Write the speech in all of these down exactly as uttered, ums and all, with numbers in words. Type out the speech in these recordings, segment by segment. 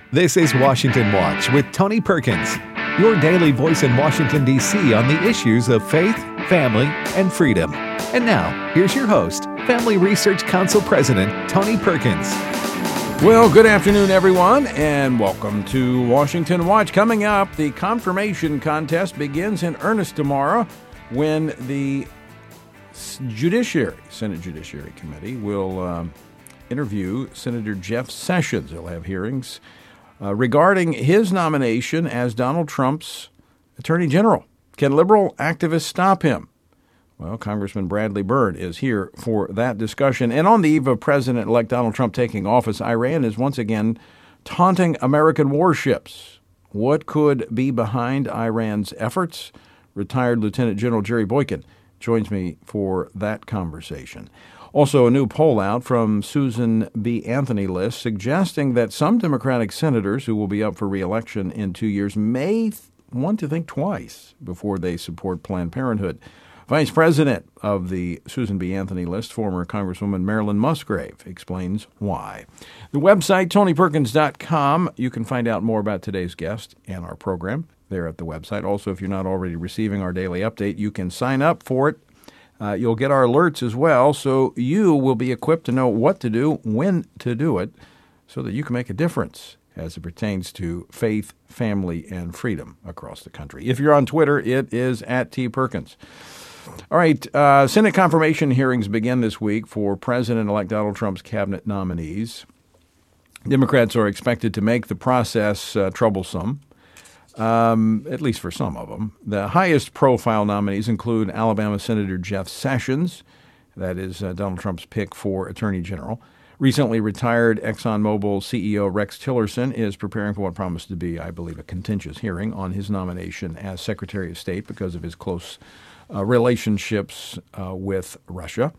This is Washington Watch with Tony Perkins, your daily voice in Washington, D C on the issues of faith, family, and freedom. And now, here's your host, Family Research Council President Tony Perkins. Well, good afternoon, everyone, and welcome to Washington Watch. Coming up, the confirmation contest begins in earnest tomorrow when the Judiciary, Senate Judiciary Committee will um, interview Senator Jeff Sessions. He'll have hearings uh, regarding his nomination as Donald Trump's Attorney General. Can liberal activists stop him? Well, Congressman Bradley Byrne is here for that discussion. And on the eve of President-elect Donald Trump taking office, Iran is once again taunting American warships. What could be behind Iran's efforts? Retired Lieutenant General Jerry Boykin joins me for that conversation. Also, a new poll out from Susan B. Anthony list suggesting that some Democratic senators who will be up for re-election in two years may th- want to think twice before they support Planned Parenthood. Vice President of the Susan B. Anthony list, former Congresswoman Marilyn Musgrave, explains why. The website, tony perkins dot com. You can find out more about today's guest and our program there at the website. Also, if you're not already receiving our daily update, you can sign up for it. Uh, you'll get our alerts as well, so you will be equipped to know what to do, when to do it, so that you can make a difference as it pertains to faith, family, and freedom across the country. If you're on Twitter, it is at T. Perkins. All right, uh, Senate confirmation hearings begin this week for President-elect Donald Trump's cabinet nominees. Democrats are expected to make the process uh, troublesome. Um, at least for some of them. The highest profile nominees include Alabama Senator Jeff Sessions, that is uh, Donald Trump's pick for Attorney General. Recently retired ExxonMobil C E O Rex Tillerson is preparing for what promised to be, I believe, a contentious hearing on his nomination as Secretary of State because of his close uh, relationships uh, with Russia.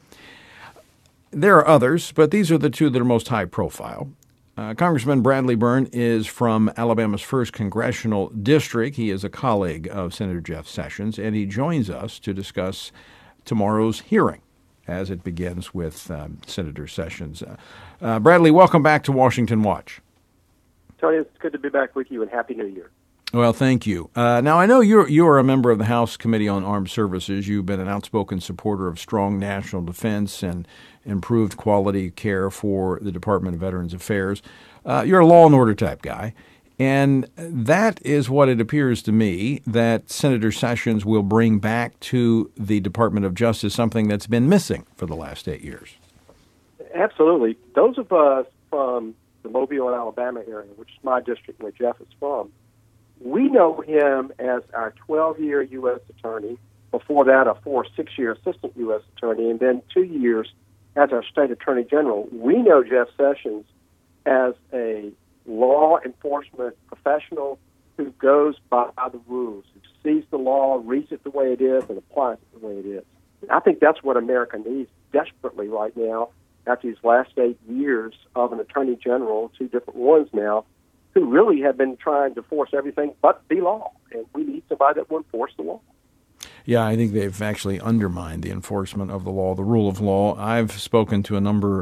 There are others, but these are the two that are most high profile. Uh, Congressman Bradley Byrne is from Alabama's first Congressional District. He is a colleague of Senator Jeff Sessions, and he joins us to discuss tomorrow's hearing as it begins with um, Senator Sessions. Uh, uh, Bradley, welcome back to Washington Watch. Tony, it's good to be back with you, and Happy New Year. Well, thank you. Uh, now, I know you're, you're a member of the House Committee on Armed Services. You've been an outspoken supporter of strong national defense and improved quality care for the Department of Veterans Affairs. Uh, you're a law and order type guy, and that is what it appears to me that Senator Sessions will bring back to the Department of Justice, something that's been missing for the last eight years. Absolutely. Those of us from the Mobile, Alabama area, which is my district where Jeff is from, we know him as our twelve-year U S attorney, before that a four, six-year assistant U S attorney, and then two years as our state attorney general. We know Jeff Sessions as a law enforcement professional who goes by the rules, who sees the law, reads it the way it is, and applies it the way it is. And I think that's what America needs desperately right now after these last eight years of an attorney general, two different ones now, who really have been trying to force everything but the law. And we need somebody that will enforce the law. Yeah, I think they've actually undermined the enforcement of the law, the rule of law. I've spoken to a number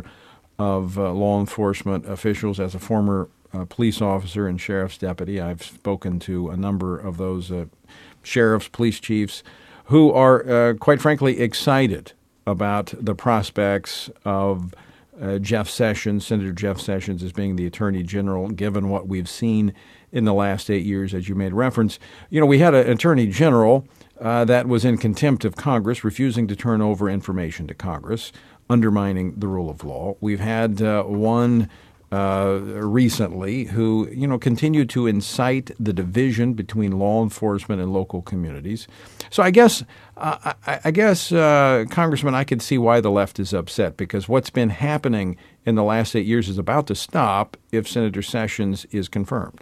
of uh, law enforcement officials as a former uh, police officer and sheriff's deputy. I've spoken to a number of those uh, sheriffs, police chiefs, who are, uh, quite frankly, excited about the prospects of Uh, Jeff Sessions, Senator Jeff Sessions, as being the Attorney General, given what we've seen in the last eight years, as you made reference. You know, we had an Attorney General uh, that was in contempt of Congress, refusing to turn over information to Congress, undermining the rule of law. We've had uh, one uh, recently who, you know, continued to incite the division between law enforcement and local communities. So I guess, uh, I, I guess, uh, Congressman, I can see why the left is upset, because what's been happening in the last eight years is about to stop if Senator Sessions is confirmed.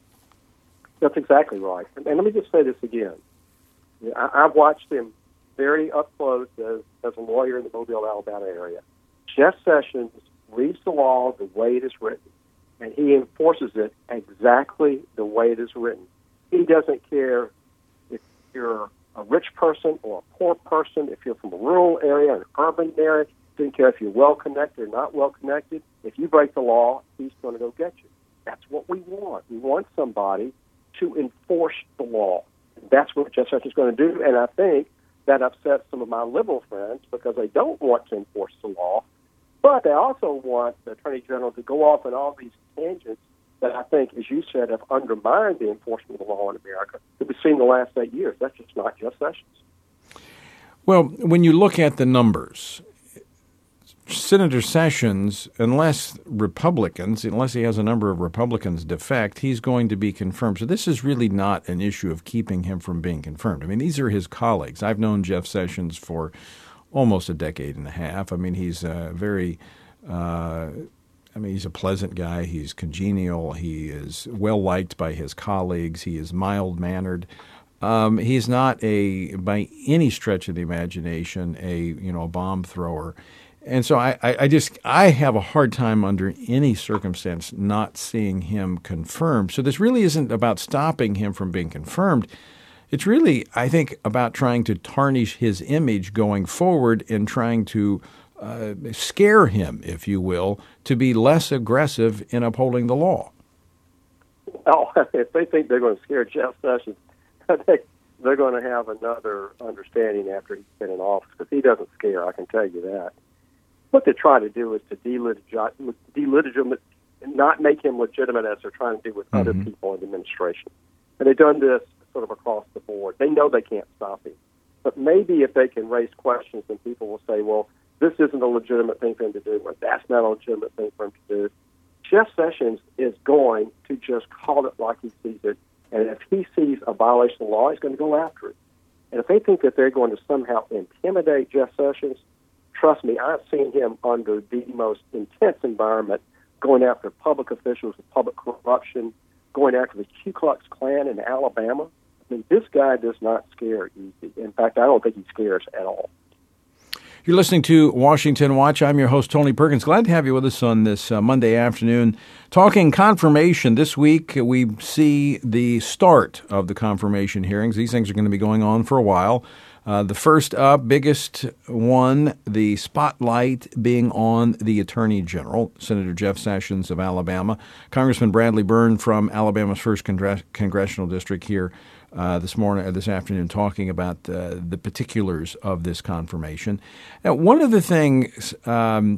That's exactly right. And, and let me just say this again. I, I've watched him very up close as, as a lawyer in the Mobile, Alabama area. Jeff Sessions reads the law the way it is written, and he enforces it exactly the way it is written. He doesn't care if you're a rich person or a poor person, if you're from a rural area, an urban area, doesn't care if you're well-connected or not well-connected. If you break the law, he's going to go get you. That's what we want. We want somebody to enforce the law. That's what Jeff Sessions is going to do, and I think that upsets some of my liberal friends because they don't want to enforce the law, but they also want the Attorney General to go off on all these tangents that I think, as you said, have undermined the enforcement of the law in America that we've seen the last eight years. That's just not Jeff Sessions. Well, when you look at the numbers, Senator Sessions, unless Republicans, unless he has a number of Republicans defect, he's going to be confirmed. So this is really not an issue of keeping him from being confirmed. I mean, these are his colleagues. I've known Jeff Sessions for almost a decade and a half. I mean, he's a very, uh, I mean, he's a pleasant guy. He's congenial. He is well-liked by his colleagues. He is mild-mannered. Um, he's not a, by any stretch of the imagination, a, you know, a bomb thrower. And so I, I just I have a hard time under any circumstance not seeing him confirmed. So this really isn't about stopping him from being confirmed. It's really, I think, about trying to tarnish his image going forward and trying to uh, scare him, if you will, to be less aggressive in upholding the law. Oh, if they think they're going to scare Jeff Sessions, I think they're going to have another understanding after he's been in office, because he doesn't scare, I can tell you that. What they're trying to do is to delegitimize, not make him legitimate as they're trying to do with mm-hmm. other people in the administration. And they've done this sort of across the board. They know they can't stop him. But maybe if they can raise questions, then people will say, well, this isn't a legitimate thing for him to do, or that's not a legitimate thing for him to do. Jeff Sessions is going to just call it like he sees it. And if he sees a violation of the law, he's going to go after it. And if they think that they're going to somehow intimidate Jeff Sessions, trust me, I've seen him under the most intense environment, going after public officials with public corruption, going after the Ku Klux Klan in Alabama. I mean, this guy does not scare easy. In fact, I don't think he scares at all. You're listening to Washington Watch. I'm your host, Tony Perkins. Glad to have you with us on this uh, Monday afternoon. Talking confirmation. This week, we see the start of the confirmation hearings. These things are going to be going on for a while. Uh, the first up, biggest one, the spotlight being on the Attorney General, Senator Jeff Sessions of Alabama. Congressman Bradley Byrne from Alabama's first Congre- Congressional District here uh, this morning, uh, this afternoon, talking about uh, the particulars of this confirmation. Now, one of the things um,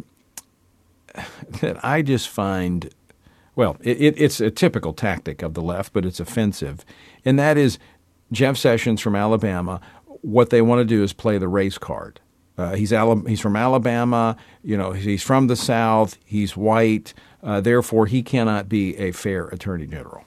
that I just find, well, it, it, it's a typical tactic of the left, but it's offensive, and that is Jeff Sessions from Alabama. What they want to do is play the race card. Uh, he's Ala- he's from Alabama. You know, he's from the South. He's white. Uh, therefore, he cannot be a fair attorney general.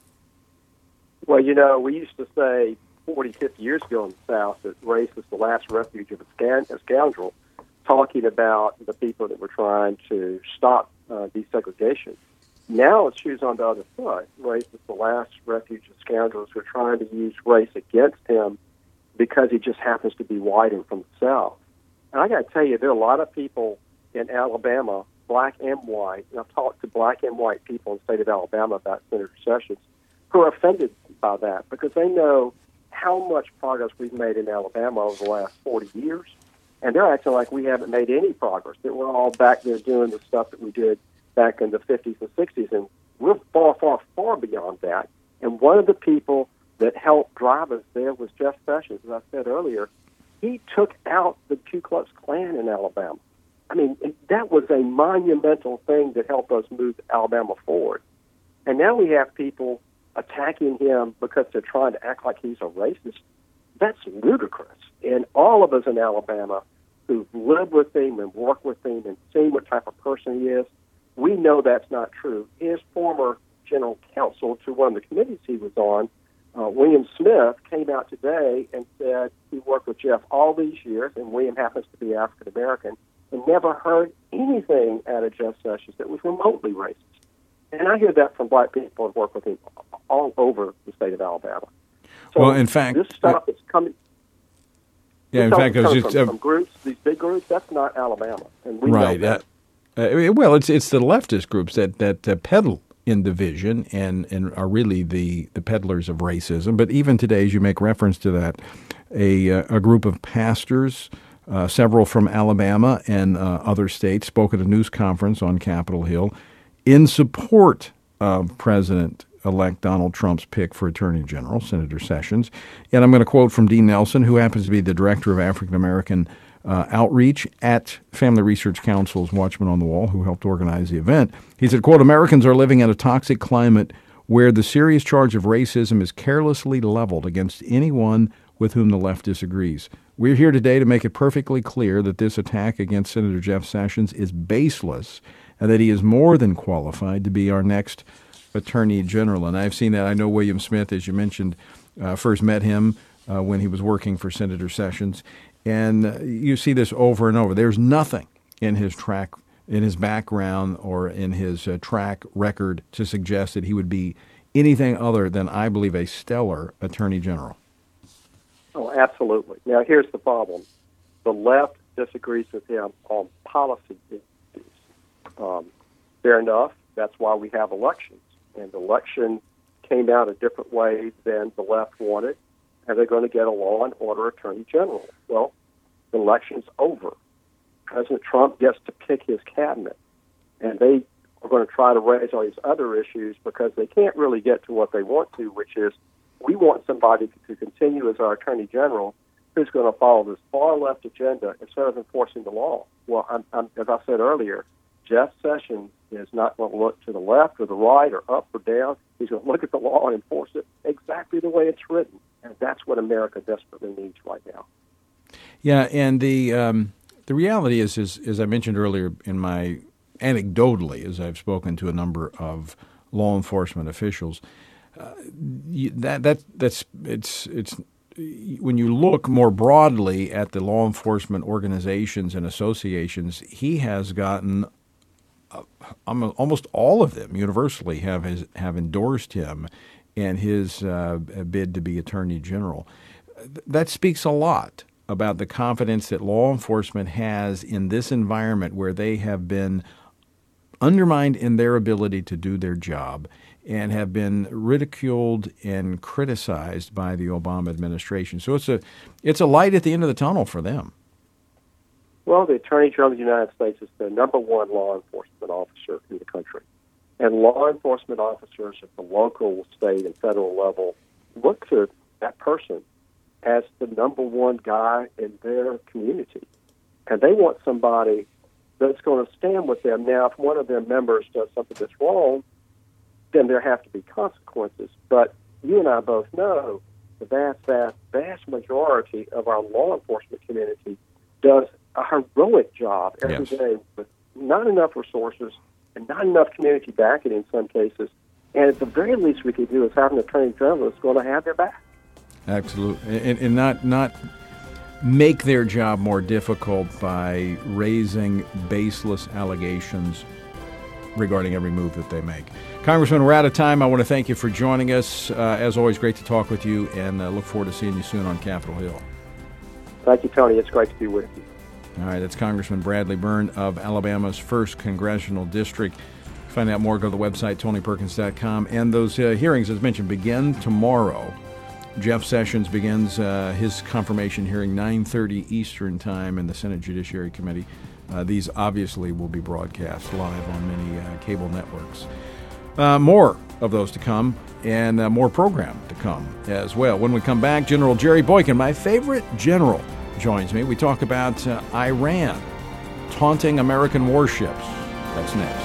Well, you know, we used to say forty, fifty years ago in the South that race is the last refuge of a, scan- a scoundrel, talking about the people that were trying to stop uh, desegregation. Now it's shoes on the other foot. Race is the last refuge of scoundrels who are trying to use race against him because he just happens to be white and from the South. And I got to tell you, there are a lot of people in Alabama, black and white, and I've talked to black and white people in the state of Alabama about Senator Sessions, who are offended by that because they know how much progress we've made in Alabama over the last forty years, and they're acting like we haven't made any progress, that we're all back there doing the stuff that we did back in the fifties and sixties, and we're far, far, far beyond that. And one of the people that helped drive us there was Jeff Sessions. As I said earlier, he took out the Ku Klux Klan in Alabama. I mean, that was a monumental thing that helped us move Alabama forward. And now we have people attacking him because they're trying to act like he's a racist. That's ludicrous. And all of us in Alabama who've lived with him and worked with him and seen what type of person he is, we know that's not true. His former general counsel to one of the committees he was on, Uh, William Smith, came out today and said he worked with Jeff all these years, and William happens to be African-American, and never heard anything out of Jeff Sessions that was remotely racist. And I hear that from black people who work with him all over the state of Alabama. So well, in fact, this stuff is coming. Yeah, in fact, coming just, from, uh, from groups, these big groups, that's not Alabama, and we right. know that. Uh, uh, well, it's it's the leftist groups that that uh, peddle in division and, and are really the, the peddlers of racism. But even today, as you make reference to that, a, uh, a group of pastors, uh, several from Alabama and uh, other states, spoke at a news conference on Capitol Hill in support of President-elect Donald Trump's pick for Attorney General, Senator Sessions. And I'm going to quote from Dean Nelson, who happens to be the Director of African American uh, Outreach at Family Research Council's Watchman on the Wall, who helped organize the event. He said, quote, Americans are living in a toxic climate where the serious charge of racism is carelessly leveled against anyone with whom the left disagrees. We're here today to make it perfectly clear that this attack against Senator Jeff Sessions is baseless and that he is more than qualified to be our next Attorney General. And I've seen that. I know William Smith, as you mentioned, uh, first met him uh, when he was working for Senator Sessions. And uh, you see this over and over. There's nothing in his track, in his background or in his uh, track record to suggest that he would be anything other than, I believe, a stellar Attorney General. Oh, absolutely. Now, here's the problem. The left disagrees with him on policy issues. Um, fair enough. That's why we have elections. And the election came out a different way than the left wanted, and they're going to get a law and order Attorney General. Well, the election's over. President Trump gets to pick his cabinet, and they are going to try to raise all these other issues because they can't really get to what they want to, which is we want somebody to continue as our Attorney General who's going to follow this far left agenda instead of enforcing the law. Well, I'm, I'm, as I said earlier, Jeff Sessions is not going to look to the left or the right or up or down. He's going to look at the law and enforce it exactly the way it's written. And that's what America desperately needs right now. Yeah, and the um, the reality is, is, as I mentioned earlier in my anecdotally, as I've spoken to a number of law enforcement officials, uh, that that that's it's it's when you look more broadly at the law enforcement organizations and associations, he has gotten uh, almost all of them universally have his, have endorsed him and his uh, bid to be Attorney General. That speaks a lot about the confidence that law enforcement has in this environment where they have been undermined in their ability to do their job and have been ridiculed and criticized by the Obama administration. So it's a it's a light at the end of the tunnel for them. Well, the Attorney General of the United States is the number one law enforcement officer in the country. And law enforcement officers at the local, state, and federal level look to that person as the number one guy in their community. And they want somebody that's going to stand with them. Now, if one of their members does something that's wrong, then there have to be consequences. But you and I both know the vast, vast, vast majority of our law enforcement community does a heroic job every yes. day with not enough resources and not enough community backing in some cases. And at the very least we could do is have an attorney general that's going to have their back. Absolutely. And, and not not make their job more difficult by raising baseless allegations regarding every move that they make. Congressman, we're out of time. I want to thank you for joining us. Uh, as always, great to talk with you, and uh, look forward to seeing you soon on Capitol Hill. Thank you, Tony. It's great to be with you. All right, that's Congressman Bradley Byrne of Alabama's first Congressional District. To find out more, go to the website, tony perkins dot com. And those uh, hearings, as mentioned, begin tomorrow. Jeff Sessions begins uh, his confirmation hearing nine thirty Eastern Time in the Senate Judiciary Committee. Uh, these obviously will be broadcast live on many uh, cable networks. Uh, more of those to come, and uh, more program to come as well. When we come back, General Jerry Boykin, my favorite general, joins me. We talk about uh, Iran taunting American warships. That's next.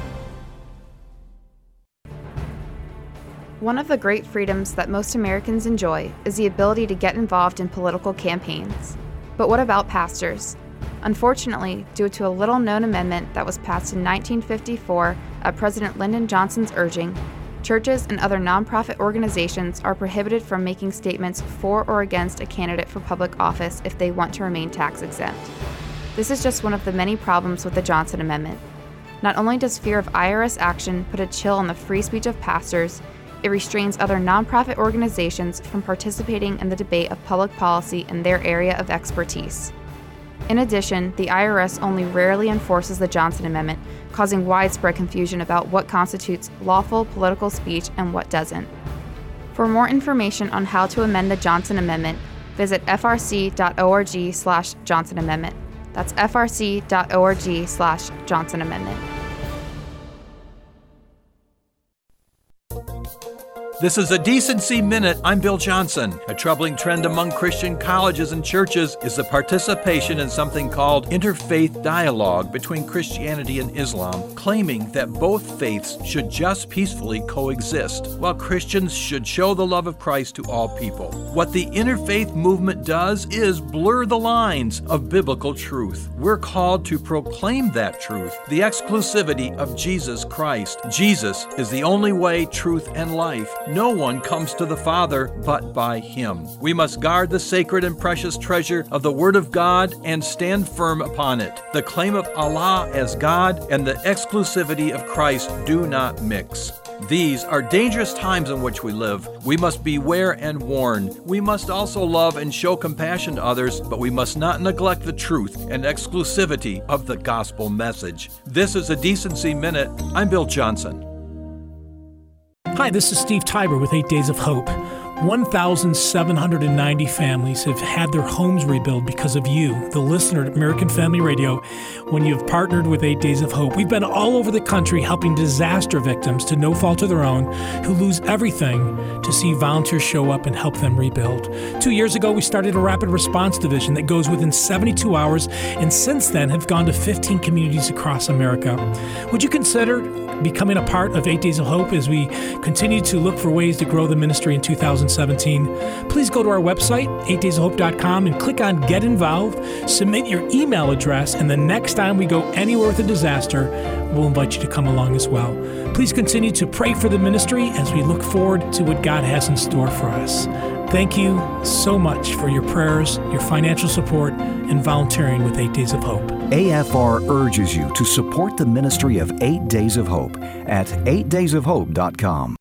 One of the great freedoms that most Americans enjoy is the ability to get involved in political campaigns. But what about pastors? Unfortunately, due to a little-known amendment that was passed in nineteen fifty-four at President Lyndon Johnson's urging, churches and other nonprofit organizations are prohibited from making statements for or against a candidate for public office if they want to remain tax-exempt. This is just one of the many problems with the Johnson Amendment. Not only does fear of I R S action put a chill on the free speech of pastors, it restrains other nonprofit organizations from participating in the debate of public policy in their area of expertise. In addition, the I R S only rarely enforces the Johnson Amendment, causing widespread confusion about what constitutes lawful political speech and what doesn't. For more information on how to amend the Johnson Amendment, visit f r c dot org slash Johnson Amendment. That's f r c dot org slash Johnson Amendment. This is a Decency Minute. I'm Bill Johnson. A troubling trend among Christian colleges and churches is the participation in something called interfaith dialogue between Christianity and Islam, claiming that both faiths should just peacefully coexist, while Christians should show the love of Christ to all people. What the interfaith movement does is blur the lines of biblical truth. We're called to proclaim that truth, the exclusivity of Jesus Christ. Jesus is the only way, truth, and life. No one comes to the Father but by Him. We must guard the sacred and precious treasure of the Word of God and stand firm upon it. The claim of Allah as God and the exclusivity of Christ do not mix. These are dangerous times in which we live. We must beware and warn. We must also love and show compassion to others, but we must not neglect the truth and exclusivity of the gospel message. This is a Decency Minute. I'm Bill Johnson. Hi, this is Steve Tiber with Eight Days of Hope. one thousand seven hundred ninety families have had their homes rebuilt because of you, the listener at American Family Radio, when you've partnered with Eight Days of Hope. We've been all over the country helping disaster victims to no fault of their own who lose everything to see volunteers show up and help them rebuild. Two years ago, we started a rapid response division that goes within seventy-two hours, and since then have gone to fifteen communities across America. Would you consider becoming a part of Eight Days of Hope as we continue to look for ways to grow the ministry in two thousand seventeen? Please go to our website, eight days of hope dot com, and click on Get Involved, submit your email address, and the next time we go anywhere with a disaster, we'll invite you to come along as well. Please continue to pray for the ministry as we look forward to what God has in store for us. Thank you so much for your prayers, your financial support, and volunteering with Eight Days of Hope. A F R urges you to support the ministry of Eight Days of Hope at eight days of hope dot com.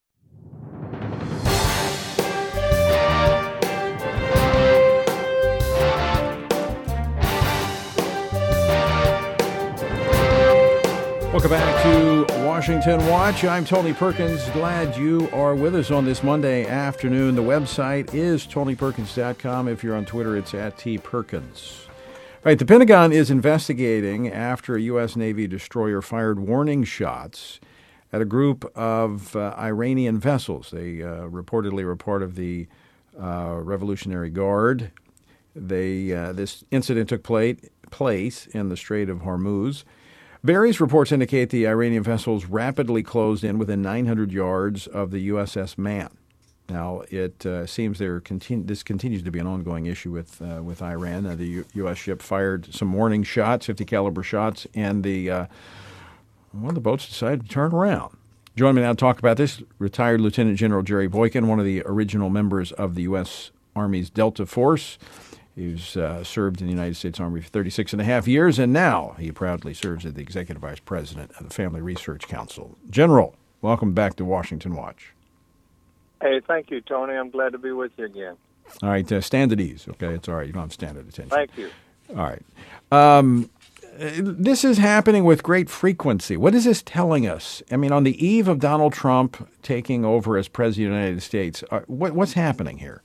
Welcome back to Washington Watch. I'm Tony Perkins. Glad you are with us on this Monday afternoon. The website is tony perkins dot com. If you're on Twitter, it's at T Perkins. All right, the Pentagon is investigating after a U S. Navy destroyer fired warning shots at a group of uh, Iranian vessels. They uh, reportedly were part of the uh, Revolutionary Guard. They uh, this incident took place place in the Strait of Hormuz. Various reports indicate the Iranian vessels rapidly closed in within nine hundred yards of the U S S Man. Now, it uh, seems there continu- this continues to be an ongoing issue with uh, with Iran. Uh, the U- U.S. ship fired some warning shots, fifty caliber shots, and the uh, one of the boats decided to turn around. Joining me now to talk about this, retired Lieutenant General Jerry Boykin, one of the original members of the U S. Army's Delta Force. He's uh, served in the United States Army for thirty-six and a half years, and now he proudly serves as the Executive Vice President of the Family Research Council. General, welcome back to Washington Watch. Hey, thank you, Tony. I'm glad to be with you again. All right, uh, stand at ease, okay? It's all right. You don't have to stand at attention. Thank you. All right. Um, this is happening with great frequency. What is this telling us? I mean, on the eve of Donald Trump taking over as President of the United States, uh, what, what's happening here?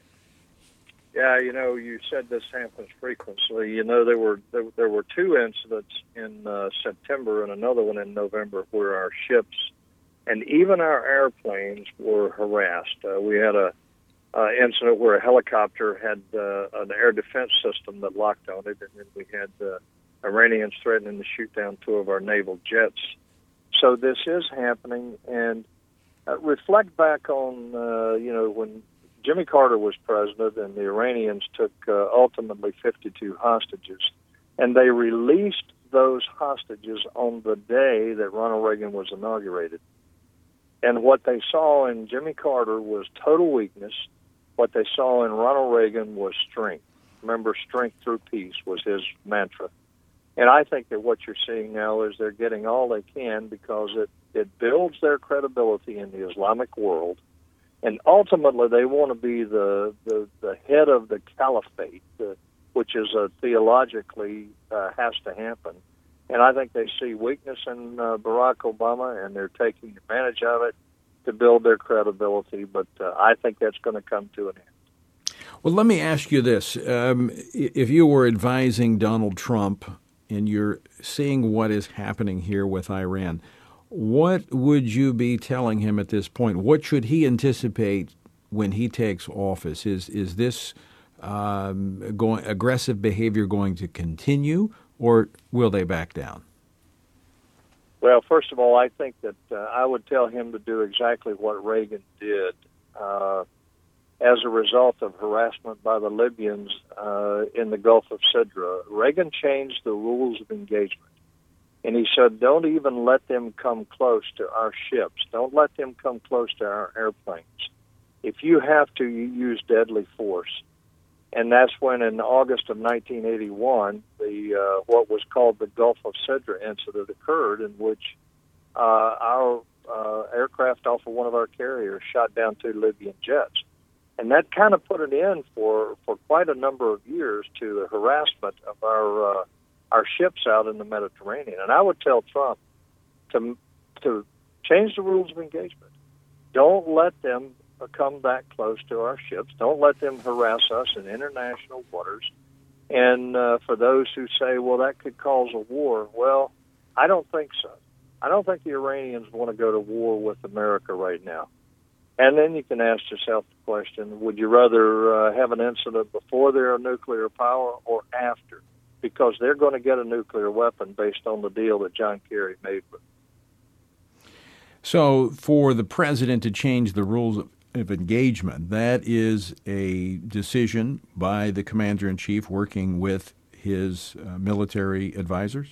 Yeah, you know, you said this happens frequently. You know, there were there, there were two incidents in uh, September and another one in November where our ships and even our airplanes were harassed. Uh, we had a uh, incident where a helicopter had uh, an air defense system that locked on it, and then we had uh, Iranians threatening to shoot down two of our naval jets. So this is happening, and uh, reflect back on, uh, you know, when Jimmy Carter was president and the Iranians took uh, ultimately fifty-two hostages, and they released those hostages on the day that Ronald Reagan was inaugurated. And what they saw in Jimmy Carter was total weakness. What they saw in Ronald Reagan was strength. Remember, strength through peace was his mantra. And I think that what you're seeing now is they're getting all they can because it, it builds their credibility in the Islamic world. And ultimately, they want to be the, the, the head of the caliphate, the, which is uh, theologically uh, has to happen. And I think they see weakness in uh, Barack Obama, and they're taking advantage of it to build their credibility. But uh, I think that's going to come to an end. Well, let me ask you this. Um, if you were advising Donald Trump and you're seeing what is happening here with Iran, What would you be telling him at this point? What should he anticipate when he takes office? Is is this um, going aggressive behavior going to continue, or will they back down? Well, first of all, I think that uh, I would tell him to do exactly what Reagan did. Uh, as a result of harassment by the Libyans uh, in the Gulf of Sidra, Reagan changed the rules of engagement. And he said, don't even let them come close to our ships. Don't let them come close to our airplanes. If you have to, you use deadly force. And that's when, in August of nineteen eighty-one, the uh, what was called the Gulf of Sidra incident occurred, in which uh, our uh, aircraft off of one of our carriers shot down two Libyan jets. And that kind of put an end for, for quite a number of years to the harassment of our uh, our ships out in the Mediterranean. And I would tell Trump to to change the rules of engagement. Don't let them come that close to our ships. Don't let them harass us in international waters. And uh, for those who say, well, that could cause a war, well, I don't think so. I don't think the Iranians want to go to war with America right now. And then you can ask yourself the question, would you rather uh, have an incident before they're a nuclear power or after? Because they're going to get a nuclear weapon based on the deal that John Kerry made with them. So for the president to change the rules of, of engagement, that is a decision by the commander-in-chief working with his uh, military advisors?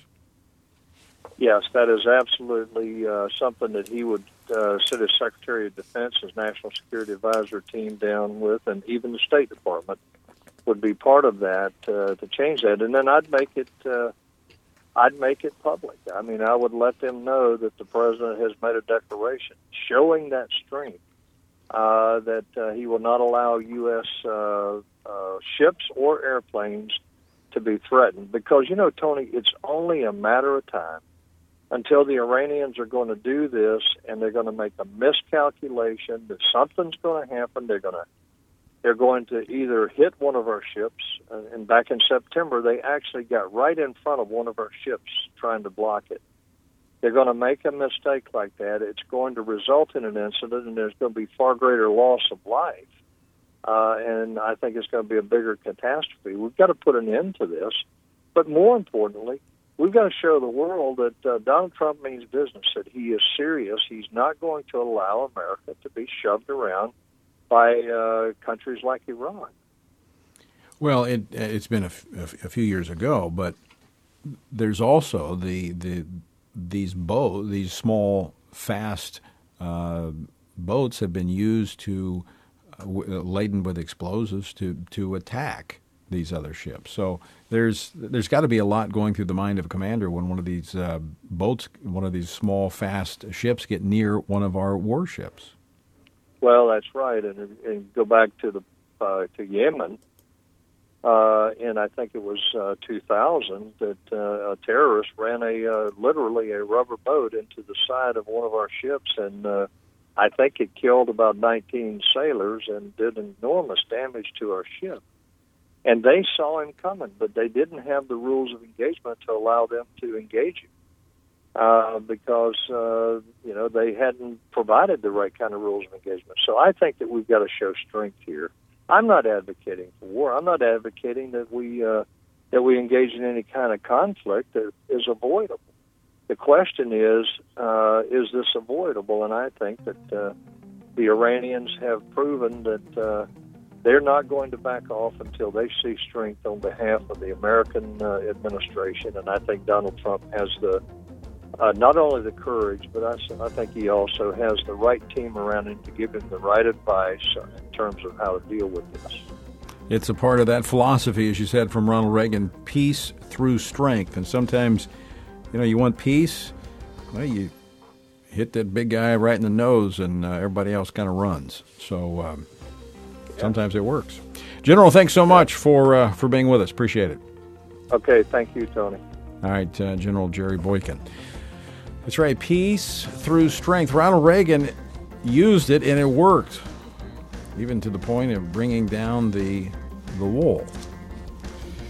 Yes, that is absolutely uh, something that he would uh, sit his Secretary of Defense, his National Security Advisor team down with, and even the State Department would be part of that uh, to change that. And then I'd make it uh, I'd make it public. I mean, I would let them know that the president has made a declaration showing that strength, uh, that uh, he will not allow U S Uh, uh, ships or airplanes to be threatened. Because, you know, Tony, it's only a matter of time until the Iranians are going to do this, and they're going to make a miscalculation that something's going to happen. They're going to they're going to either hit one of our ships, uh, and back in September, they actually got right in front of one of our ships trying to block it. They're going to make a mistake like that. It's going to result in an incident, and there's going to be far greater loss of life. Uh, and I think it's going to be a bigger catastrophe. We've got to put an end to this. But more importantly, we've got to show the world that uh, Donald Trump means business, that he is serious. He's not going to allow America to be shoved around by uh, countries like Iran. Well, it, it's been a, f- a few years ago, but there's also the the these boat these small, fast uh, boats have been used to uh, w- laden with explosives to to attack these other ships. So there's there's got to be a lot going through the mind of a commander when one of these uh, boats, one of these small, fast ships, get near one of our warships. Well, that's right, and, and go back to the uh, to Yemen, uh, and I think it was uh, two thousand that uh, a terrorist ran a uh, literally a rubber boat into the side of one of our ships, and uh, I think it killed about nineteen sailors and did enormous damage to our ship. And they saw him coming, but they didn't have the rules of engagement to allow them to engage him. Uh, because, uh, you know, they hadn't provided the right kind of rules of engagement. So I think that we've got to show strength here. I'm not advocating for war. I'm not advocating that we uh, that we engage in any kind of conflict that is avoidable. The question is, uh, is this avoidable? And I think that uh, the Iranians have proven that uh, they're not going to back off until they see strength on behalf of the American uh, administration. And I think Donald Trump has the Uh, not only the courage, but I, I think he also has the right team around him to give him the right advice in terms of how to deal with this. It's a part of that philosophy, as you said, from Ronald Reagan, peace through strength. And sometimes, you know, you want peace, well, you hit that big guy right in the nose and uh, everybody else kind of runs. So um, yeah. Sometimes it works. General, thanks so much for, uh, for being with us. Appreciate it. Okay, thank you, Tony. All right, uh, General Jerry Boykin. That's right, peace through strength. Ronald Reagan used it, and it worked, even to the point of bringing down the the wall.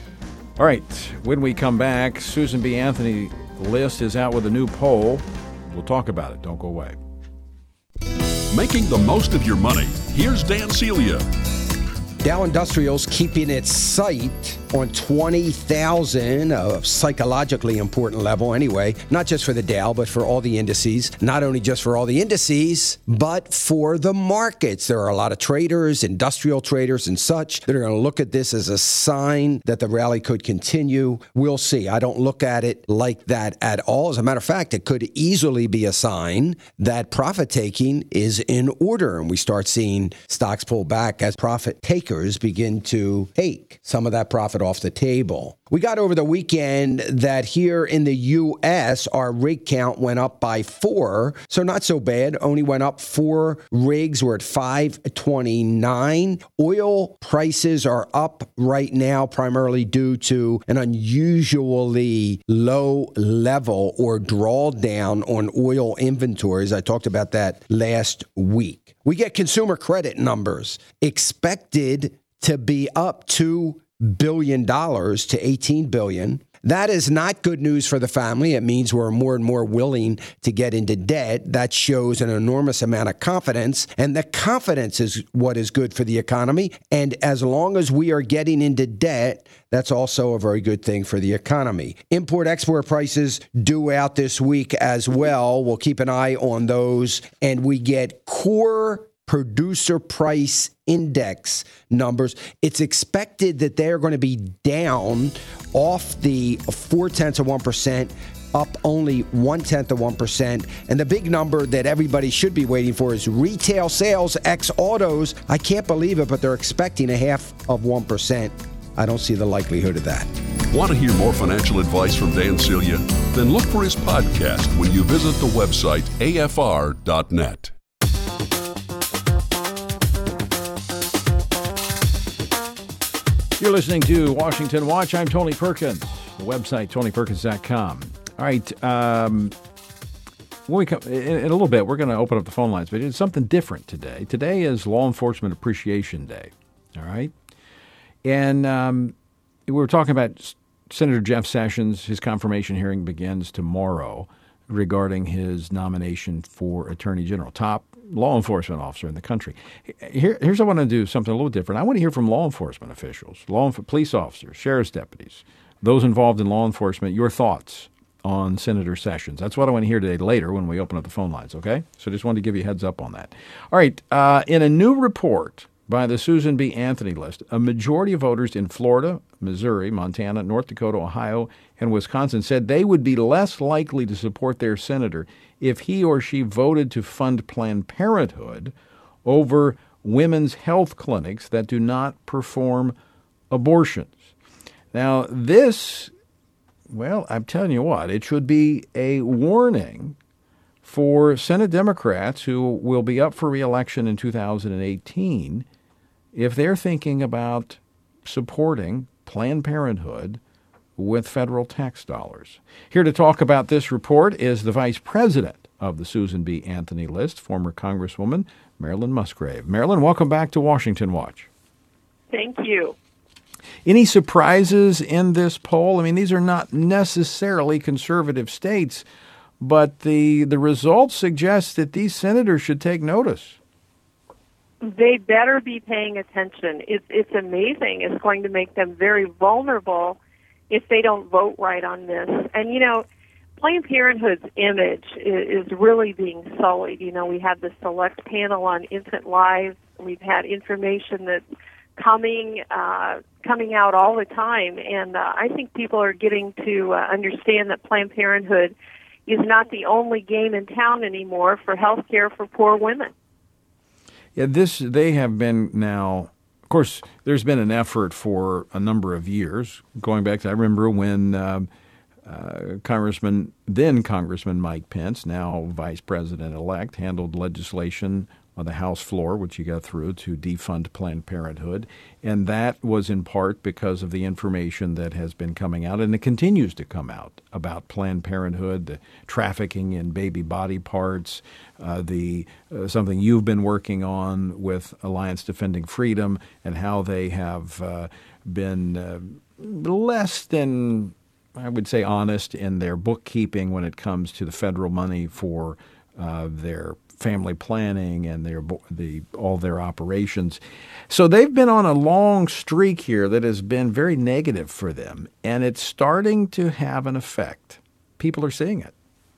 All right, when we come back, Susan B. Anthony list is out with a new poll, We'll talk about it. Don't go away. Making the most of your money. Here's Dan Celia. Dow Industrials keeping its sight on twenty thousand, a psychologically important level anyway, not just for the Dow, but for all the indices. Not only just for all the indices, but for the markets. There are a lot of traders, industrial traders and such, that are going to look at this as a sign that the rally could continue. We'll see. I don't look at it like that at all. As a matter of fact, it could easily be a sign that profit taking is in order, and we start seeing stocks pull back as profit takers begin to take some of that profit off the table. We got over the weekend that here in the U S, our rig count went up by four, so not so bad. Only went up four rigs. We're at five twenty-nine. Oil prices are up right now, primarily due to an unusually low level or drawdown on oil inventories. I talked about that last week. We get consumer credit numbers expected to be up two billion dollars to eighteen billion dollars. That is not good news for the family. It means we're more and more willing to get into debt. That shows an enormous amount of confidence, and the confidence is what is good for the economy. And as long as we are getting into debt, that's also a very good thing for the economy. Import-export prices due out this week as well. We'll keep an eye on those, and we get core producer price index numbers. It's expected that they're going to be down off the four-tenths of one percent, up only one-tenth of one percent. And the big number that everybody should be waiting for is retail sales ex autos. I can't believe it, but they're expecting a half of one percent. I don't see the likelihood of that. Want to hear more financial advice from Dan Celia? Then look for his podcast when you visit the website A F R dot net. You're listening to Washington Watch. I'm Tony Perkins. The website, tony perkins dot com. All right. Um, when we come, in, in a little bit, we're going to open up the phone lines, but it's something different today. Today is Law Enforcement Appreciation Day. All right. And um, we were talking about Senator Jeff Sessions. His confirmation hearing begins tomorrow regarding his nomination for Attorney General, top law enforcement officer in the country. Here, here's what I want to do, something a little different. I want to hear from law enforcement officials, law enf- police officers, sheriff's deputies, those involved in law enforcement, your thoughts on Senator Sessions. That's what I want to hear today later when we open up the phone lines, okay? So just wanted to give you a heads up on that. All right, uh, in a new report by the Susan B. Anthony list, a majority of voters in Florida, Missouri, Montana, North Dakota, Ohio, and Wisconsin said they would be less likely to support their senator if he or she voted to fund Planned Parenthood over women's health clinics that do not perform abortions. Now, this, well, I'm telling you what, it should be a warning for Senate Democrats who will be up for re-election in two thousand eighteen if they're thinking about supporting Planned Parenthood with federal tax dollars. Here to talk about this report is the Vice President of the Susan B. Anthony list, former Congresswoman Marilyn Musgrave. Marilyn, welcome back to Washington Watch. Thank you. Any surprises in this poll? I mean, these are not necessarily conservative states, but the the results suggest that these senators should take notice. They better be paying attention. It's it's amazing. It's going to make them very vulnerable if they don't vote right on this. And, you know, Planned Parenthood's image is, is really being sullied. You know, we have the select panel on infant lives. We've had information that's coming uh, coming out all the time. And uh, I think people are getting to uh, understand that Planned Parenthood is not the only game in town anymore for health care for poor women. Yeah, this they have been now. Of course, there's been an effort for a number of years, going back to I remember when uh, uh, Congressman then Congressman Mike Pence, now Vice President-elect, handled legislation on the House floor, which he got through, to defund Planned Parenthood. And that was in part because of the information that has been coming out, and it continues to come out, about Planned Parenthood, the trafficking in baby body parts, uh, the uh, something you've been working on with Alliance Defending Freedom, and how they have uh, been uh, less than I would say, honest in their bookkeeping when it comes to the federal money for uh, their family planning and their the all their operations. So they've been on a long streak here that has been very negative for them, and it's starting to have an effect. People are seeing it.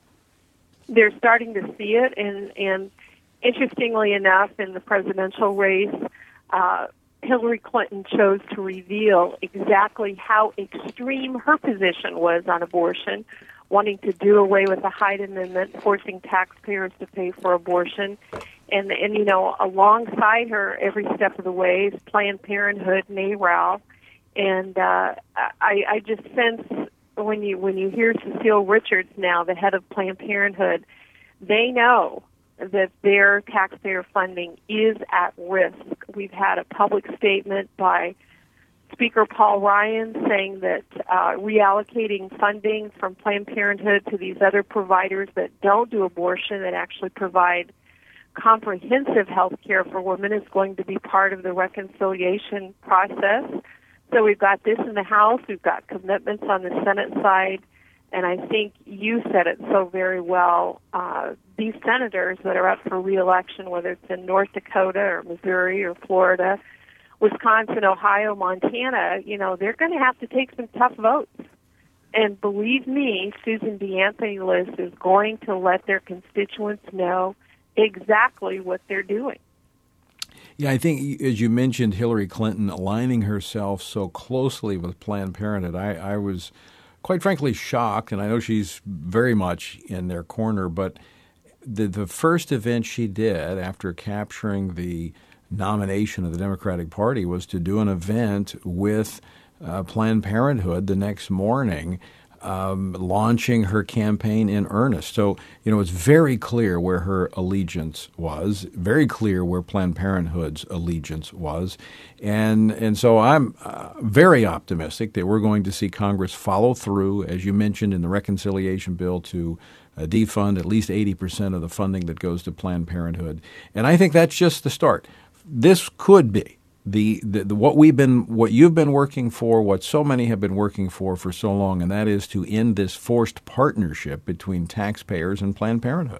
They're starting to see it, and, and interestingly enough, in the presidential race, uh, Hillary Clinton chose to reveal exactly how extreme her position was on abortion, wanting to do away with the Hyde Amendment, forcing taxpayers to pay for abortion. And, and you know, alongside her every step of the way is Planned Parenthood and A R A L. And uh, I, I just sense when you when you hear Cecile Richards now, the head of Planned Parenthood, they know that their taxpayer funding is at risk. We've had a public statement by Speaker Paul Ryan saying that uh, reallocating funding from Planned Parenthood to these other providers that don't do abortion, that actually provide comprehensive health care for women, is going to be part of the reconciliation process. So we've got this in the House, we've got commitments on the Senate side, and I think you said it so very well. Uh, these senators that are up for re-election, whether it's in North Dakota or Missouri or Florida, Wisconsin, Ohio, Montana, you know, they're going to have to take some tough votes. And believe me, Susan B. Anthony List is going to let their constituents know exactly what they're doing. Yeah, I think, as you mentioned, Hillary Clinton aligning herself so closely with Planned Parenthood, I, I was quite frankly shocked, and I know she's very much in their corner, but the, the first event she did after capturing the nomination of the Democratic Party was to do an event with uh, Planned Parenthood the next morning, um, launching her campaign in earnest. So, you know, it's very clear where her allegiance was, very clear where Planned Parenthood's allegiance was. And and so I'm uh, very optimistic that we're going to see Congress follow through, as you mentioned, in the reconciliation bill to uh, defund at least eighty percent of the funding that goes to Planned Parenthood. And I think that's just the start. This could be the, the, the what we've been, what you've been working for, what so many have been working for for so long, and that is to end this forced partnership between taxpayers and Planned Parenthood.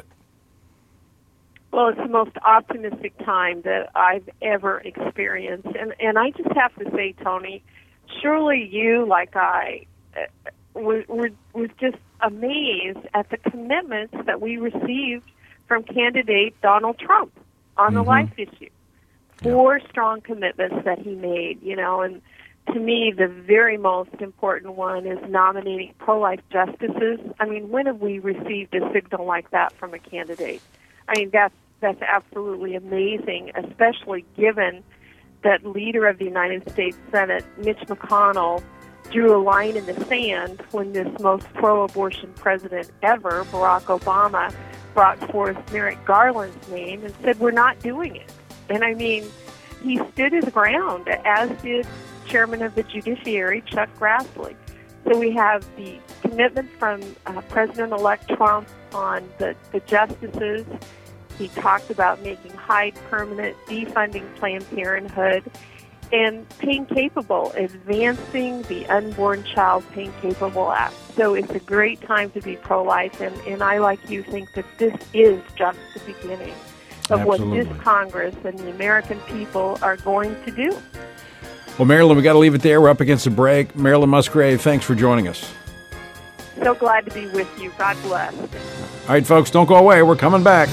Well, it's the most optimistic time that I've ever experienced, and and I just have to say, Tony, surely you, like I, uh, were, were was just amazed at the commitments that we received from candidate Donald Trump on mm-hmm. the life issue. Four yeah. strong commitments that he made, you know, and to me, the very most important one is nominating pro-life justices. I mean, when have we received a signal like that from a candidate? I mean, that's, that's absolutely amazing, especially given that leader of the United States Senate, Mitch McConnell, drew a line in the sand when this most pro-abortion president ever, Barack Obama, brought forth Merrick Garland's name and said, we're not doing it. And I mean, he stood his ground, as did Chairman of the Judiciary, Chuck Grassley. So we have the commitment from uh, President-elect Trump on the, the justices. He talked about making Hyde permanent, defunding Planned Parenthood, and Pain Capable, advancing the Unborn Child Pain Capable Act. So it's a great time to be pro-life, and, and I, like you, think that this is just the beginning of Absolutely. What this Congress and the American people are going to do. Well, Marilyn, we got to leave it there. We're up against the break. Marilyn Musgrave, thanks for joining us. So glad to be with you. God bless. All right, folks, don't go away. We're coming back.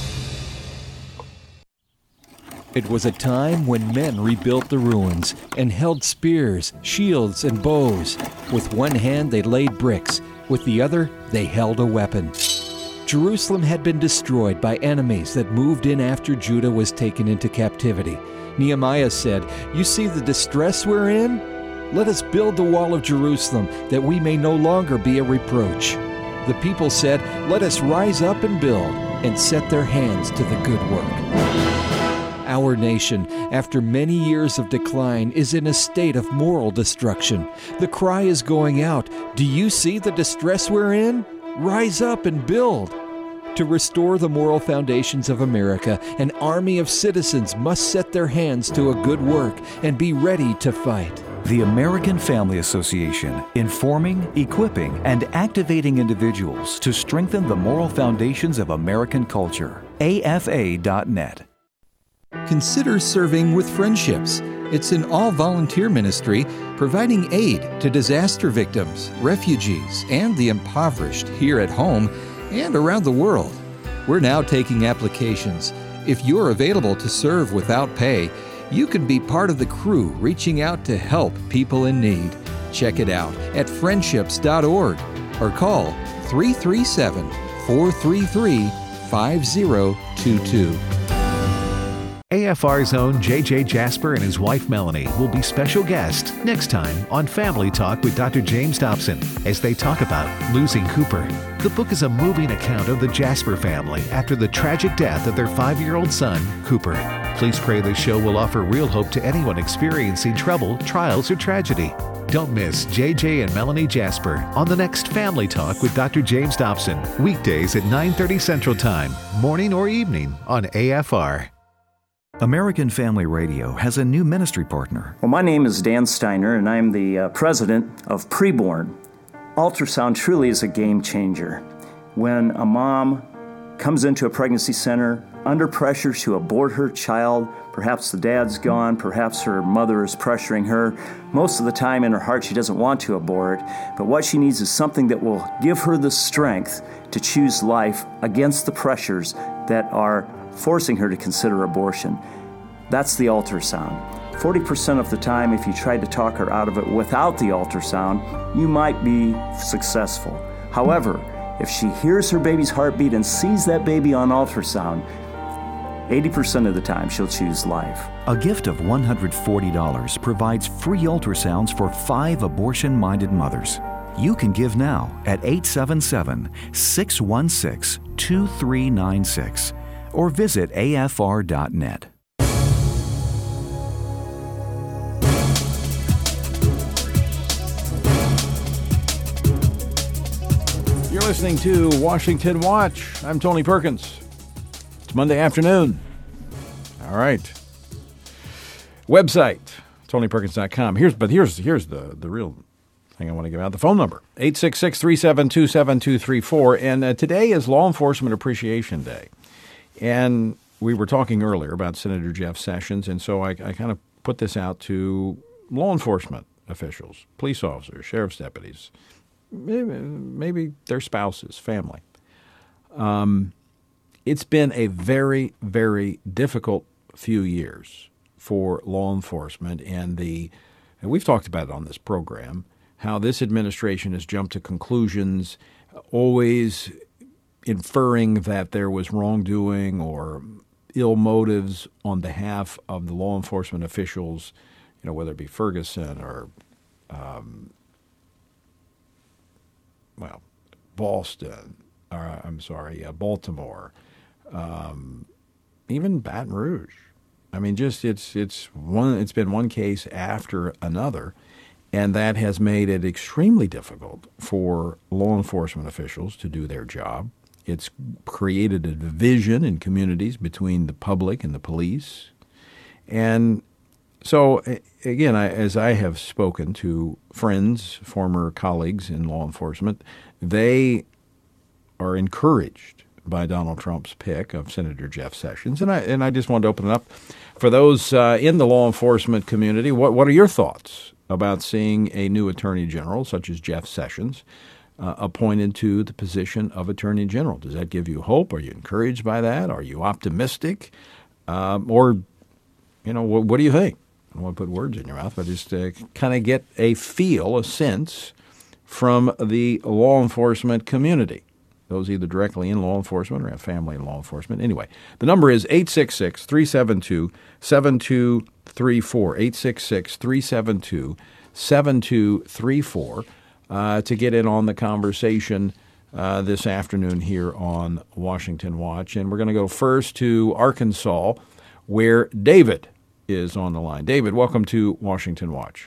It was a time when men rebuilt the ruins and held spears, shields, and bows. With one hand, they laid bricks. With the other, they held a weapon. Jerusalem had been destroyed by enemies that moved in after Judah was taken into captivity. Nehemiah said, "You see the distress we're in? Let us build the wall of Jerusalem, that we may no longer be a reproach." The people said, "Let us rise up and build," and set their hands to the good work. Our nation, after many years of decline, is in a state of moral destruction. The cry is going out, "Do you see the distress we're in? Rise up and build." To restore the moral foundations of America, an army of citizens must set their hands to a good work and be ready to fight. The American Family Association, informing, equipping, and activating individuals to strengthen the moral foundations of American culture. A F A dot net. Consider serving with Friendships. It's an all-volunteer ministry providing aid to disaster victims, refugees, and the impoverished here at home and around the world. We're now taking applications. If you're available to serve without pay, you can be part of the crew reaching out to help people in need. Check it out at friendships dot org or call three three seven, four three three, five zero two two. A F R's own J J Jasper and his wife Melanie will be special guests next time on Family Talk with Doctor James Dobson as they talk about losing Cooper. The book is a moving account of the Jasper family after the tragic death of their five-year-old son, Cooper. Please pray this show will offer real hope to anyone experiencing trouble, trials, or tragedy. Don't miss J J and Melanie Jasper on the next Family Talk with Doctor James Dobson, weekdays at nine thirty Central Time, morning or evening on A F R. American Family Radio has a new ministry partner. Well, my name is Dan Steiner, and I'm the uh, president of Preborn. Ultrasound truly is a game changer. When a mom comes into a pregnancy center under pressure to abort her child, perhaps the dad's gone, perhaps her mother is pressuring her. Most of the time in her heart she doesn't want to abort, but what she needs is something that will give her the strength to choose life against the pressures that are forcing her to consider abortion. That's the ultrasound. forty percent of the time, if you tried to talk her out of it without the ultrasound, you might be successful. However, if she hears her baby's heartbeat and sees that baby on ultrasound, eighty percent of the time she'll choose life. A gift of one hundred forty dollars provides free ultrasounds for five abortion-minded mothers. You can give now at eight seven seven, six one six, two three nine six or visit A F R dot net. You're listening to Washington Watch. I'm Tony Perkins. It's Monday afternoon. All right. Website, tony perkins dot com. Here's, but here's here's the, the real thing I want to give out. The phone number, eight six six, three seven two, seven two three four. And uh, today is Law Enforcement Appreciation Day. And we were talking earlier about Senator Jeff Sessions, and so I, I kind of put this out to law enforcement officials, police officers, sheriff's deputies, maybe, maybe their spouses, family. Um, it's been a very, very difficult few years for law enforcement, and the and we've talked about it on this program, how this administration has jumped to conclusions, always inferring that there was wrongdoing or ill motives on behalf of the law enforcement officials, you know, whether it be Ferguson or, um, well, Boston, or I'm sorry, uh, Baltimore, um, even Baton Rouge. I mean, just it's it's one. It's been one case after another, and that has made it extremely difficult for law enforcement officials to do their job. It's created a division in communities between the public and the police. And so, again, I, as I have spoken to friends, former colleagues in law enforcement, they are encouraged by Donald Trump's pick of Senator Jeff Sessions. And I and I just wanted to open it up for those uh, in the law enforcement community. What, what are your thoughts about seeing a new attorney general such as Jeff Sessions Uh, appointed to the position of Attorney General? Does that give you hope? Are you encouraged by that? Are you optimistic? Um, or, you know, what, what do you think? I don't want to put words in your mouth, but just uh, kind of get a feel, a sense from the law enforcement community, those either directly in law enforcement or have family in law enforcement. Anyway, the number is eight six six, three seven two, seven two three four, eight six six, three seven two, seven two three four. Uh, to get in on the conversation uh, this afternoon here on Washington Watch. And we're going to go first to Arkansas, where David is on the line. David, welcome to Washington Watch.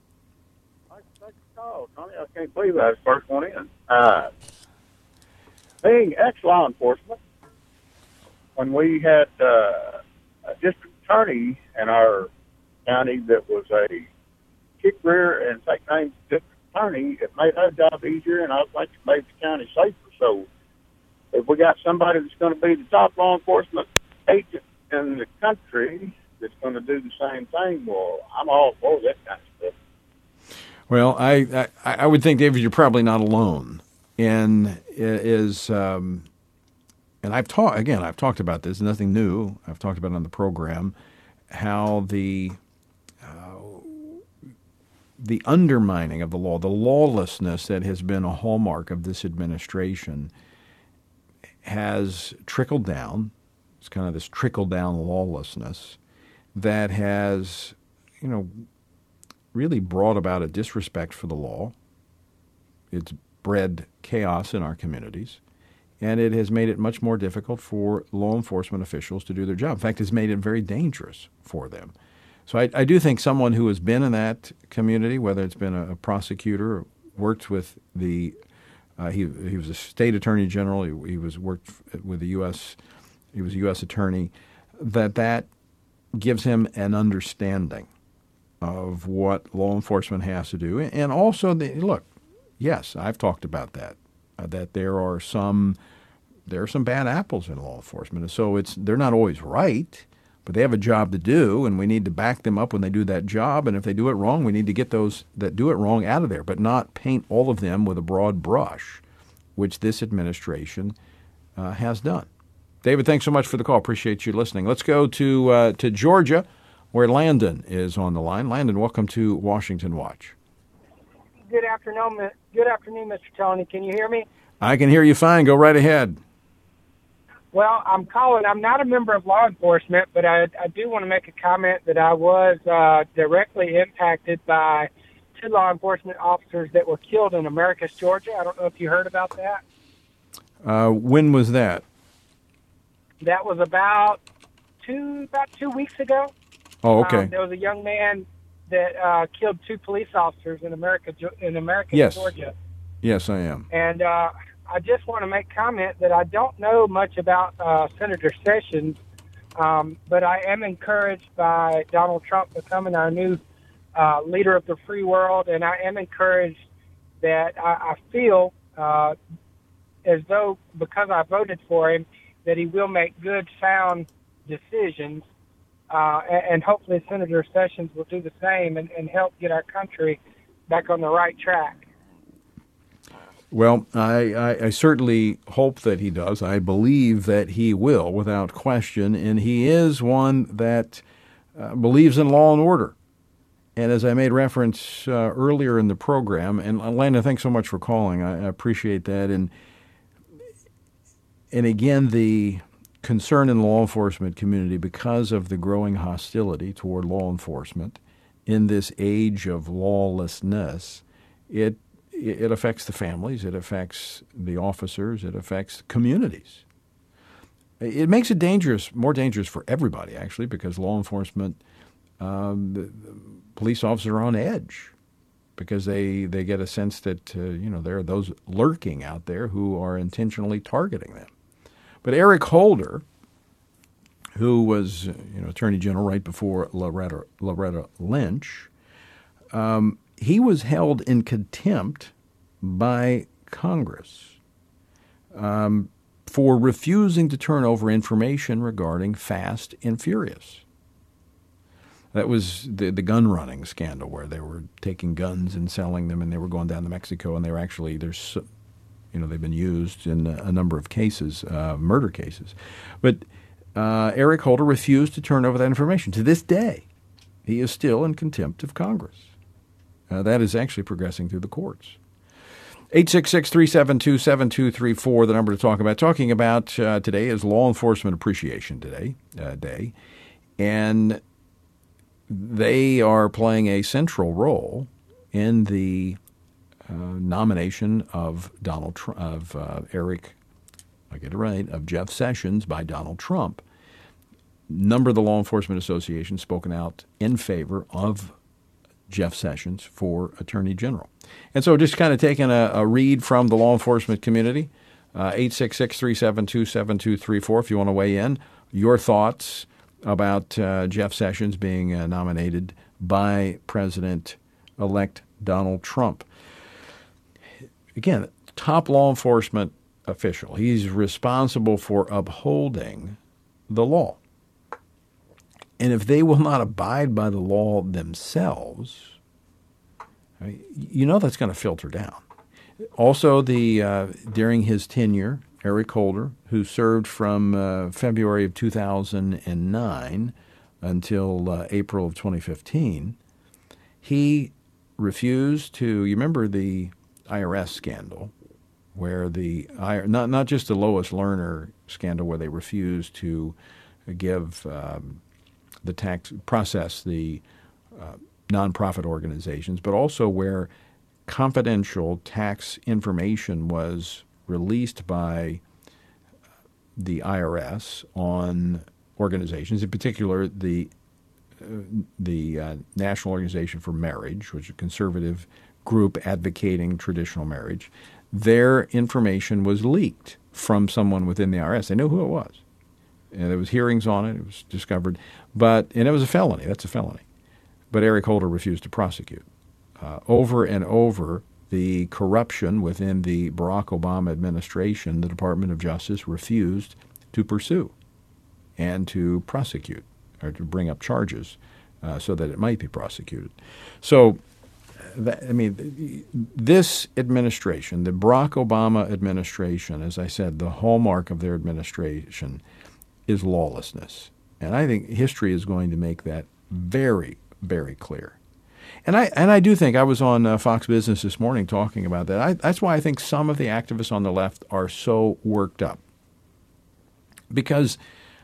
Oh, Tony, I can't believe that was the first one in. Uh, being ex-law enforcement, when we had uh, a district attorney in our county that was a kick rear and take names to attorney. It made our job easier, and I think it made the county safer. So if we got somebody that's going to be the top law enforcement agent in the country that's going to do the same thing, well, I'm all for that kind of stuff. Well, I, I, I would think, David, you're probably not alone in is, um, and I've talked, again, I've talked about this, nothing new. I've talked about it on the program, how the uh, the undermining of the law, the lawlessness that has been a hallmark of this administration has trickled down. It's kind of this trickle-down lawlessness that has, you know, really brought about a disrespect for the law. It's bred chaos in our communities, and it has made it much more difficult for law enforcement officials to do their job. In fact, it's made it very dangerous for them. So I, I do think someone who has been in that community, whether it's been a, a prosecutor, worked with the, uh, he he was a state attorney general, he, he was worked with the U S, he was a U S attorney, that that gives him an understanding of what law enforcement has to do. And also, the, look, yes, I've talked about that, uh, that there are some there are some bad apples in law enforcement. And so it's they're not always right, but they have a job to do, and we need to back them up when they do that job. And if they do it wrong, we need to get those that do it wrong out of there, but not paint all of them with a broad brush, which this administration uh, has done. David, thanks so much for the call. Appreciate you listening. Let's go to uh, to Georgia, where Landon is on the line. Landon, welcome to Washington Watch. Good afternoon, good afternoon, Mister Tony. Can you hear me? I can hear you fine. Go right ahead. Well, I'm calling. I'm not a member of law enforcement, but I, I do want to make a comment that I was uh, directly impacted by two law enforcement officers that were killed in Americus, Georgia. I don't know if you heard about that. Uh, when was that? That was about two about two weeks ago. Oh, okay. Um, there was a young man that uh, killed two police officers in America, in America, yes. Georgia. Yes, I am. And uh, I just want to make comment that I don't know much about uh, Senator Sessions, um, but I am encouraged by Donald Trump becoming our new uh, leader of the free world, and I am encouraged that I, I feel uh, as though, because I voted for him, that he will make good, sound decisions. Uh, and hopefully Senator Sessions will do the same and, and help get our country back on the right track. Well, I, I, I certainly hope that he does. I believe that he will, without question. And he is one that uh, believes in law and order. And as I made reference uh, earlier in the program, and Landon, thanks so much for calling. I, I appreciate that. And and again, the concern in the law enforcement community, because of the growing hostility toward law enforcement in this age of lawlessness, it it affects the families, it affects the officers, it affects communities. It makes it dangerous, more dangerous for everybody, actually, because law enforcement, um, the, the police officers are on edge because they, they get a sense that uh, you know there are those lurking out there who are intentionally targeting them. But Eric Holder, who was you know Attorney General right before Loretta, Loretta Lynch, um, he was held in contempt by Congress um, for refusing to turn over information regarding Fast and Furious. That was the, the gun running scandal where they were taking guns and selling them, and they were going down to Mexico, and they were actually there's. You know, they've been used in a number of cases, uh, murder cases. But uh, Eric Holder refused to turn over that information. To this day, he is still in contempt of Congress. Uh, that is actually progressing through the courts. eight six six, three seven two, seven two three four, the number to talk about. Talking about uh, today is Law Enforcement Appreciation Today, uh, Day. And they are playing a central role in the Uh, nomination of Donald Trump, of uh, Eric, I get it right, of Jeff Sessions by Donald Trump. Number of the law enforcement associations spoken out in favor of Jeff Sessions for Attorney General. And so just kind of taking a, a read from the law enforcement community, uh, eight six six, three seven two, seven two three four if you want to weigh in. Your thoughts about uh, Jeff Sessions being uh, nominated by President elect Donald Trump. Again, top law enforcement official. He's responsible for upholding the law. And if they will not abide by the law themselves, I mean, you know that's going to filter down. Also, the uh, during his tenure, Eric Holder, who served from uh, February of two thousand nine until uh, April of twenty fifteen, he refused to, you remember the I R S scandal, where the, not, not just the Lois Lerner scandal where they refused to give um, the tax, process the uh, nonprofit organizations, but also where confidential tax information was released by the I R S on organizations, in particular the uh, the uh, National Organization for Marriage, which is a conservative group advocating traditional marriage. Their information was leaked from someone within the I R S. They knew who it was. And there was hearings on it. It was discovered. But and it was a felony. That's a felony. But Eric Holder refused to prosecute. Uh, over and over, the corruption within the Barack Obama administration, the Department of Justice refused to pursue and to prosecute or to bring up charges uh, so that it might be prosecuted. So, that, I mean, this administration, the Barack Obama administration, as I said, the hallmark of their administration is lawlessness. And I think history is going to make that very, very clear. And I and I do think I was on uh, Fox Business this morning talking about that. I, that's why I think some of the activists on the left are so worked up, because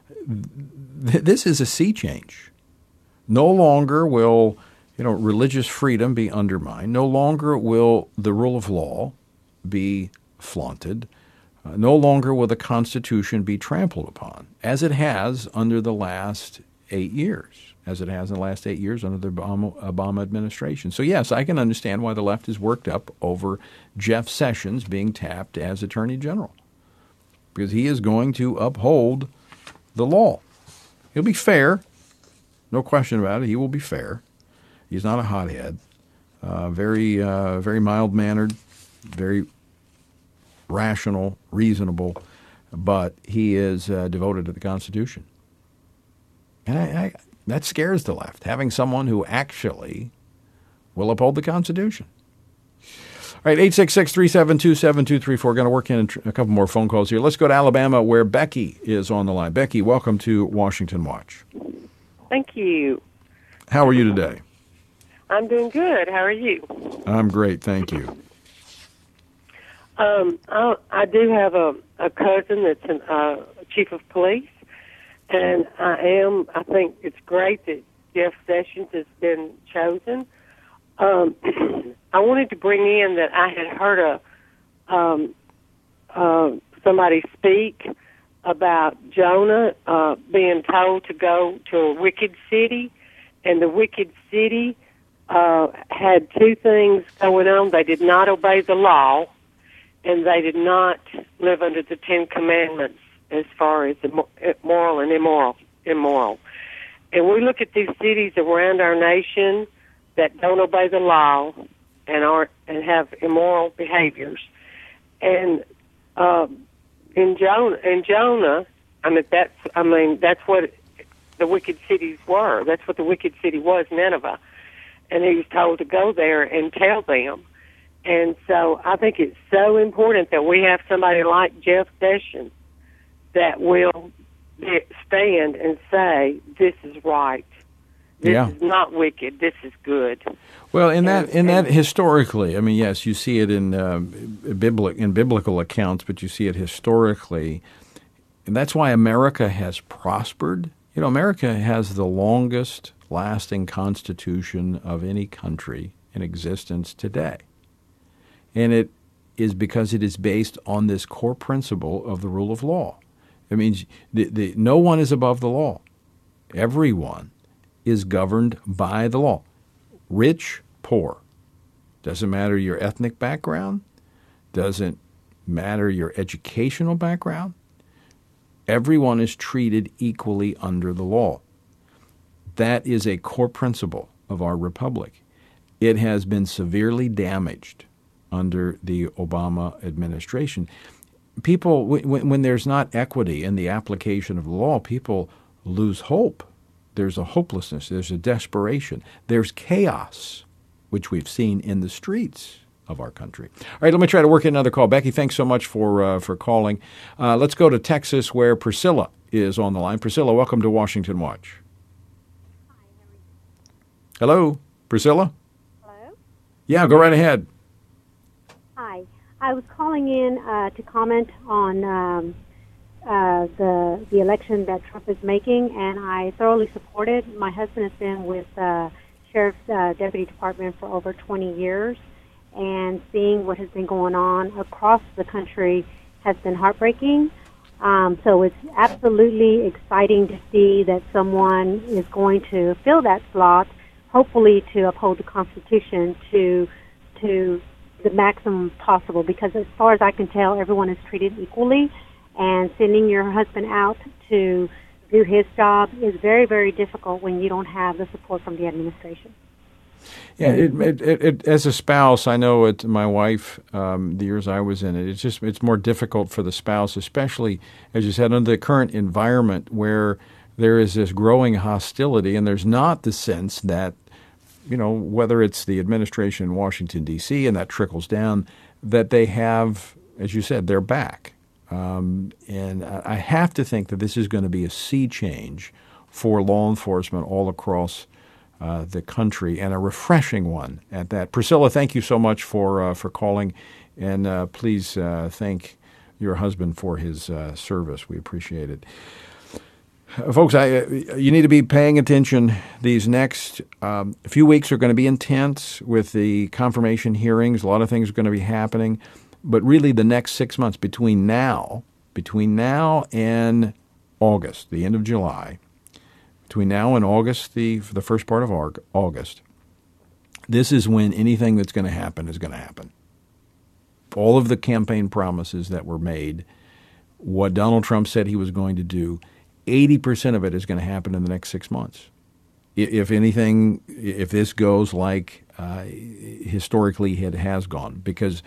th- this is a sea change. No longer will you know religious freedom be undermined. No longer will the rule of law be flaunted. Uh, no longer will the Constitution be trampled upon, as it has under the last eight years. as it has in the last eight years under the Obama, Obama administration. So, yes, I can understand why the left is worked up over Jeff Sessions being tapped as Attorney General, because he is going to uphold the law. He'll be fair. No question about it. He will be fair. He's not a hothead. Uh, very, uh, very mild-mannered, very rational, reasonable, but he is uh, devoted to the Constitution. And I, I that scares the left, having someone who actually will uphold the Constitution. All right, eight six six, three seven two, seven two three four. Going to work in a couple more phone calls here. Let's go to Alabama, where Becky is on the line. Becky, welcome to Washington Watch. Thank you. How are you today? I'm doing good. How are you? I'm great, thank you. Um, I, I do have a, a cousin that's a uh, chief of police, and I am. I think it's great that Jeff Sessions has been chosen. Um, I wanted to bring in that I had heard a um, uh, somebody speak about Jonah uh, being told to go to a wicked city, and the wicked city uh, had two things going on. They did not obey the law, and they did not live under the Ten Commandments as far as moral and immoral. immoral. And we look at these cities around our nation that don't obey the law and are and have immoral behaviors. And uh, in Jonah, in Jonah, I mean that's I mean that's what the wicked cities were. That's what the wicked city was, Nineveh. And he was told to go there and tell them. And so I think it's so important that we have somebody like Jeff Sessions that will stand and say, this is right. This yeah. is not wicked. This is good. Well, in that in that historically, I mean, yes, you see it in uh, biblical in biblical accounts, but you see it historically, and that's why America has prospered. You know, America has the longest lasting constitution of any country in existence today. And it is because it is based on this core principle of the rule of law. It means the, the, no one is above the law. Everyone is governed by the law. Rich, poor. Doesn't matter your ethnic background. Doesn't matter your educational background. Everyone is treated equally under the law. That is a core principle of our republic. it has been severely damaged under the Obama administration. People, when, when there's not equity in the application of the law, people lose hope. There's a hopelessness. There's a desperation. There's chaos, which we've seen in the streets of our country. All right, let me try to work in another call. Becky, thanks so much for uh, for calling. Uh, let's go to Texas, where Priscilla is on the line. Priscilla, welcome to Washington Watch. Hello, Priscilla? Hello? Yeah, go right ahead. Hi. I was calling in uh, to comment on um, uh, the the election that Trump is making, and I thoroughly support it. My husband has been with uh, Sheriff's uh, Deputy Department for over twenty years, and seeing what has been going on across the country has been heartbreaking. Um, so it's absolutely exciting to see that someone is going to fill that slot, hopefully to uphold the Constitution to to the maximum possible, because as far as I can tell, everyone is treated equally, and sending your husband out to do his job is very, very difficult when you don't have the support from the administration. Yeah, it, it, it, it, as a spouse, I know it. My wife, um, the years I was in it, it's just it's more difficult for the spouse, especially as you said, under the current environment where there is this growing hostility, and there's not the sense that, you know, whether it's the administration in Washington, D C, and that trickles down, that they have, as you said, their back. Um, and I have to think that this is going to be a sea change for law enforcement all across uh, the country, and a refreshing one at that. Priscilla, thank you so much for uh, for calling, and uh, please uh, thank your husband for his uh, service. We appreciate it. Folks, I, uh, you need to be paying attention. These next um, few weeks are going to be intense with the confirmation hearings. A lot of things are going to be happening. But really the next six months between now, between now and August, the end of July, between now and August, the, the first part of August, this is when anything that's going to happen is going to happen. All of the campaign promises that were made, what Donald Trump said he was going to do, eighty percent of it is going to happen in the next six months. If anything, if this goes like uh, historically it has gone, because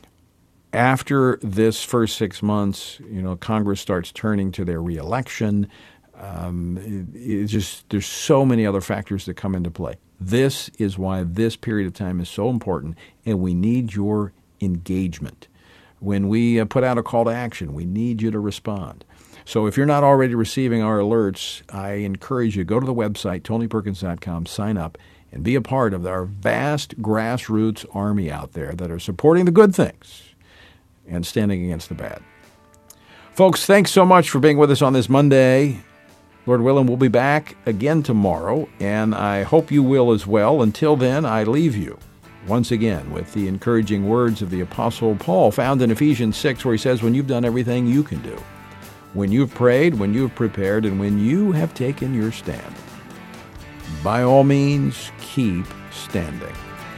after this first six months, you know, Congress starts turning to their reelection. Um, it, it just there's so many other factors that come into play. This is why this period of time is so important, and we need your engagement. When we uh, put out a call to action, we need you to respond. So if you're not already receiving our alerts, I encourage you to go to the website, tony perkins dot com, sign up, and be a part of our vast grassroots army out there that are supporting the good things and standing against the bad. Folks, thanks so much for being with us on this Monday. Lord willing, we'll be back again tomorrow, and I hope you will as well. Until then, I leave you once again with the encouraging words of the Apostle Paul found in Ephesians six, where he says, when you've done everything you can do, when you've prayed, when you've prepared, and when you have taken your stand, by all means, keep standing.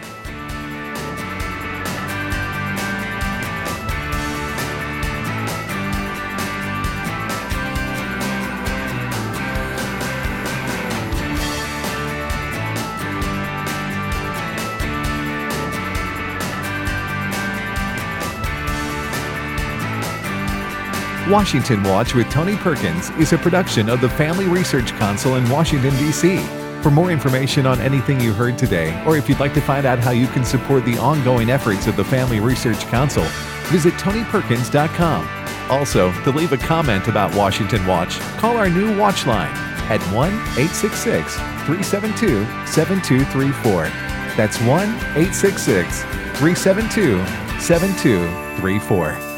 Washington Watch with Tony Perkins is a production of the Family Research Council in Washington, D C For more information on anything you heard today, or if you'd like to find out how you can support the ongoing efforts of the Family Research Council, visit tony perkins dot com. Also, to leave a comment about Washington Watch, call our new Watch line at one eight six six, three seven two, seven two three four. That's one eight six six, three seven two, seven two three four.